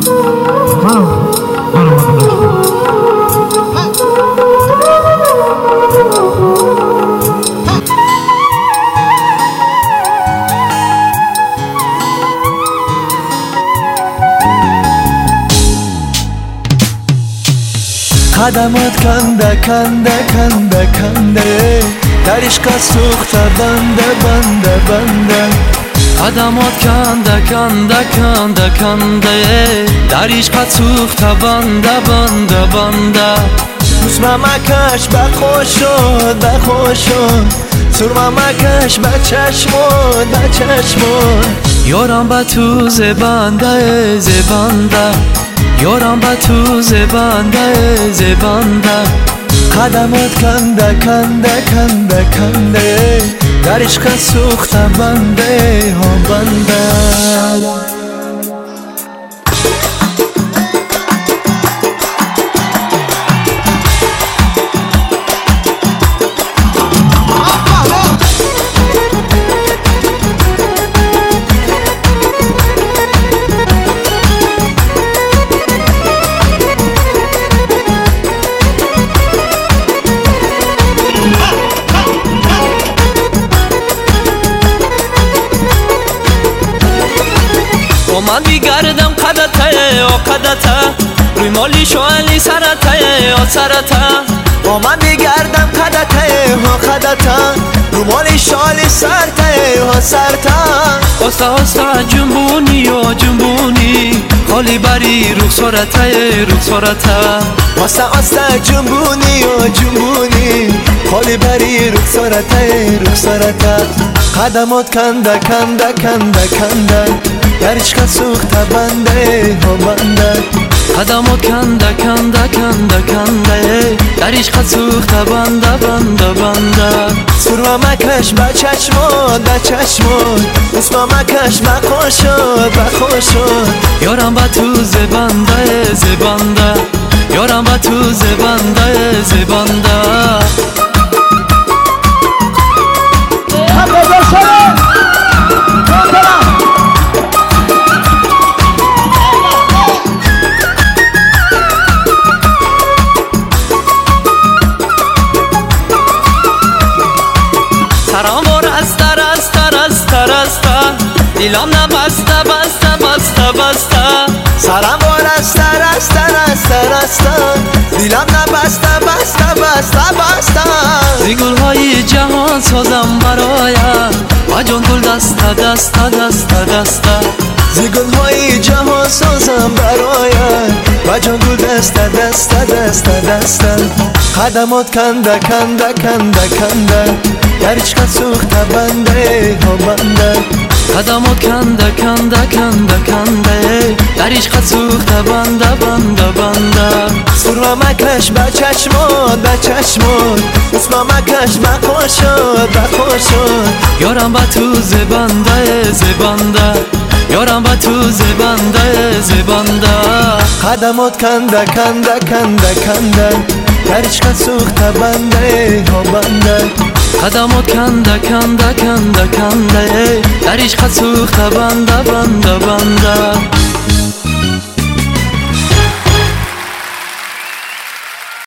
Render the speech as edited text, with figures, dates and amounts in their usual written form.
قدمات کنده کنده کنده کنده در عشقت سوخته بنده بنده بنده قدمات کنده کنده کنده کنده در عشقت سوخته بنده بنده بنده سرمه مکش به خوش شد به خوش شد سرمه مکش به چشمون به چشمون یارم به تو زبنده زبنده یارم به تو زبنده زبنده قدمات کنده کنده کنده کنده در عشق سوخته بنده ها بنده من بیگردم قدته یا قدته روی مالی شوالی سرته یا سرته من بیگردم قدته یا قدته روی مالی شوالی سرته یا سرته آسته آسته جنبونی یا جنبونی خالی بری رخسارته رخسارته آسته آسته جنبونی یا جنبونی خالی بری رخسارته رخسارته قدمات کنده کنده کنده کنده در عشق سوخته بنده ها بنده قدمات کنده کنده کنده کنده در عشق سوخته بنده بنده بنده سرمه مکش به چشمون به چشمون اسمه مکش به خوشون به خوشون یارم به تو زبنده زبنده یارم به تو زبنده زبنده دیلم نبسته بسته بسته بسته سرم وارسته رسته رسته رسته دیلم نبسته بسته بسته بسته زی گلهای جهان سازم برایم و جان گل دسته دسته دسته دسته زی گلهای جهان سازم برایم و جان گل دسته دسته دسته دسته قدمات کنده کنده کنده کنده در عشق سوخته بنده ها بنده قدمات کنده کنده کنده کنده در عشق سوخته بنده بنده بنده سرمه مکش به چشمون به چشمون اسمه مکش به خوشون به خوشون یارم به تو زبنده زبنده یارم به تو زبنده زبنده قدمات کنده کنده کنده کنده در عشق سوخته بنده ها بنده قدمات کنده کنده کنده کنده در عشق سوخته بنده بنده بنده